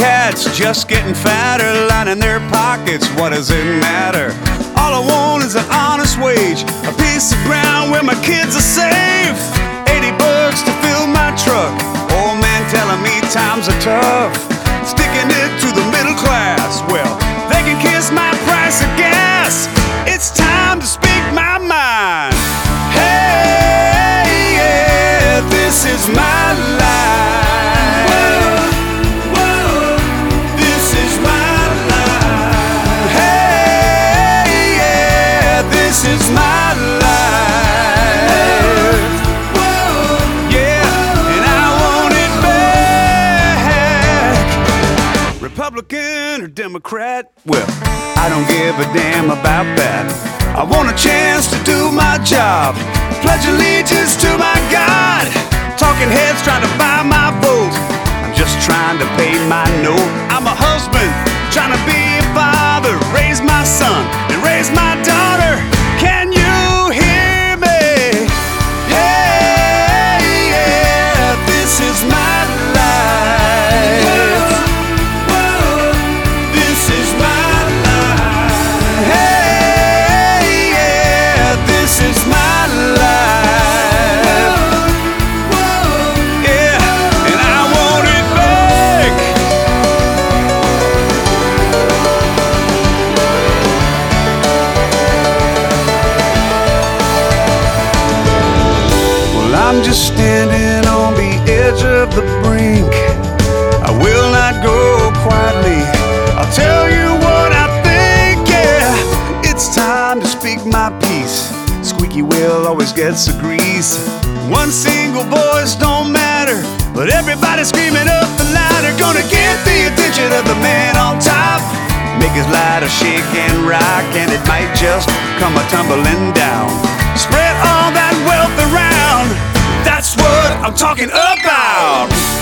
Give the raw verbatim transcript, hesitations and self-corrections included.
cats just getting fatter, lining their pockets, what does it matter? All I want is an honest wage, a piece of ground where my kids are safe. Eighty bucks to fill my truck, old man telling me times are tough. Sticking it to the middle class, well, they can kiss my price of gas. It's time to speak my mind. Hey, yeah, this is my life. Whoa, whoa, this is my life. Hey, yeah, this is my life. Whoa, yeah, and I want it back. Republican or Democrat, well, I don't give a damn about that. I want a chance to do my job, pledge allegiance to my God. Talking heads trying to buy my vote, I'm just trying to pay my note. I'm a husband trying to be a father, raise my son and raise my daughter. Can you hear me? Hey, yeah, this is my life. Whoa, this is my life. Hey, yeah, this is my life. Whoa, yeah, and I want it back. Well, I'm just standing on the edge of the brink. I will not go quietly, I'll tell you what I think, yeah. It's time to speak my piece. Squeaky wheel always gets the grease. One single voice don't matter, but everybody screaming up the louder. Gonna get the attention of the man on top, make his ladder shake and rock, and it might just come a tumbling down. Spread all that wealth around, that's what I'm talking about.